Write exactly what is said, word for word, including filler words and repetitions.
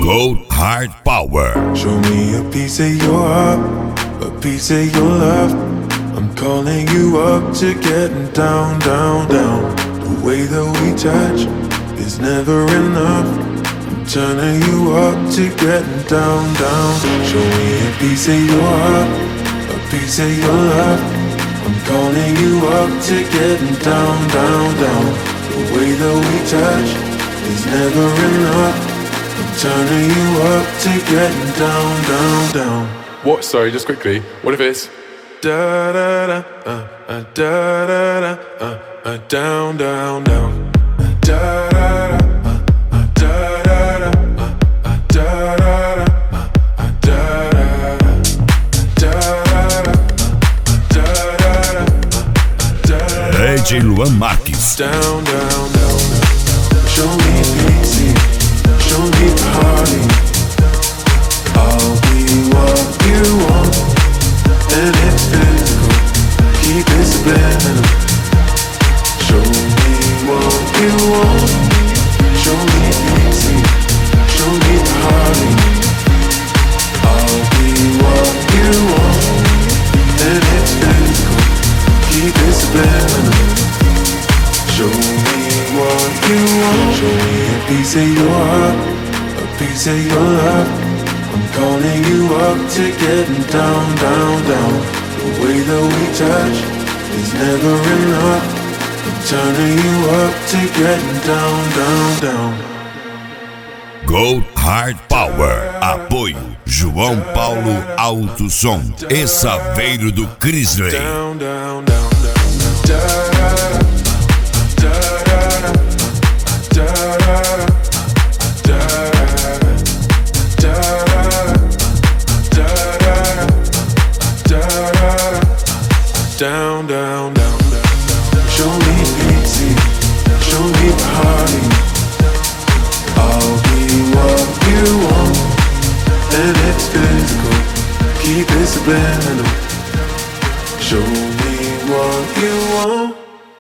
Gold Hard Power. Show me a piece of your heart, a piece of your love. I'm calling you up to getting down, down, down. The way that we touch is never enough. I'm turning you up to getting down, down. Show me a piece of your heart, a piece of your love. I'm calling you up to getting down, down, down. The way that we touch is never enough. I'm turning you up to getting down, down, down. What? Sorry, just quickly. What if it's da da da uh, uh, da da da uh, uh, down, down, down. Uh, da da da uh, uh, da da da uh, uh, da da da uh, uh, da da da da da da da. D J Luan Marques. Down, down, down. Show me easy. Show me party. I'll be what you want, and it's physical. Keep it subliminal. Show me what you want. Show me easy. Show me party. I'll be what you want, and it's physical. Keep it subliminal. Show me what you want. Show me a piece of your heart, a piece of your love. I'm calling you up to getting down, down, down. The way that we touch is never enough. I'm turning you up to getting down, down, down. Gold Hard Power. Apoio João Paulo Alto Som e Saveiro do Crisley. Down, down, down, down, down. Down, down, down, down. Show me easy, show me party. I'll be what you want, and it's physical. Keep it subliminal. Show me what you want.